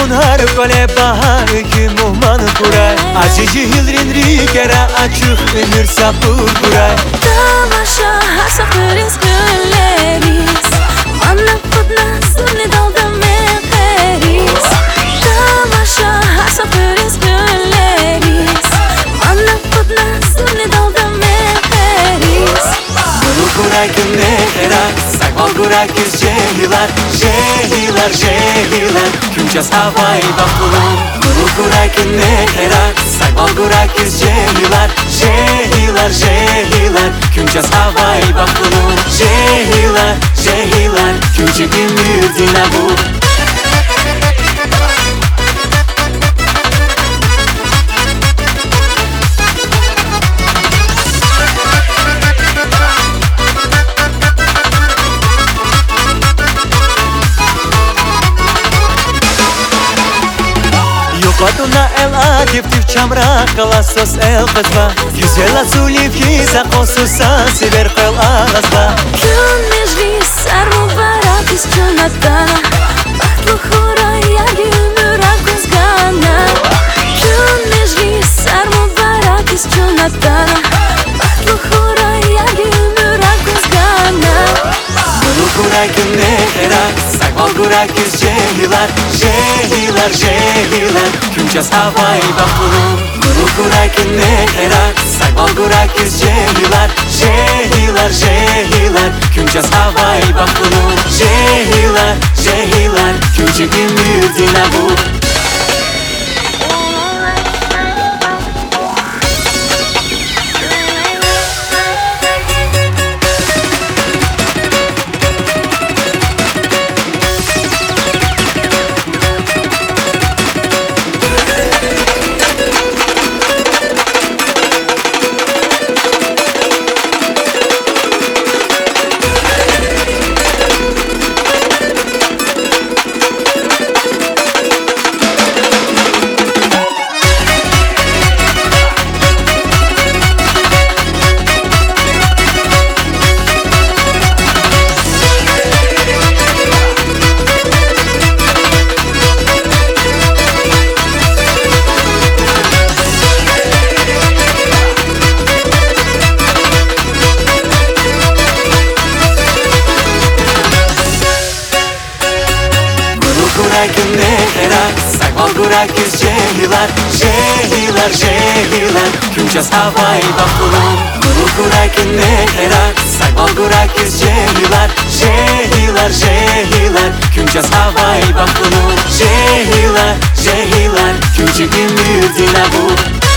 har kole bahar ki muhman kuray Acıcı hilrin rikera açık ömür sapur kuray Tamaşa her safariz güleriz Manna putna sunni dalda me peris Tamaşa her safariz güleriz Manna putna sunni dalda me peris Guru kuray künne kera Sakmal kuray kız jehilar Jehilar jehilar Kümças havay bakulun Guru kuray künne kera Sakmal kuray kız jehilar Jehilar jehilar Kümças havay bakulun Jehilar jehilar Kümçe gümür dinabu Kadına el adiptif çamra Kalasos el kızma Güzel azulif yiza kosusa Sever kıl ağızla Gün meclis ser mübarek isçunatana Bahtlı hura yagi ömür akuzgana Gün meclis ser mübarek isçunatana Bahtlı hura yagi ömür akuzgana Guru kuray künne kera Sakmal kuray kız jehilar Jehilar jehilar Kümças havay bakulun Guru kuray künne kera Sakmal kuray kız jehilar Jehilar jehilar Kümças havay bakulun Jehilar jehilar Kümçe gümür dinabu Kuray künne kera Sakmal kuray kız jehilar Jehilar jehilar Kümças havay bakulun Guru kuray künne kera Sakmal kuray kız jehilar Jehilar jehilar Kümças havay bakulun Jehilar jehilar Kümçe gümür dinabu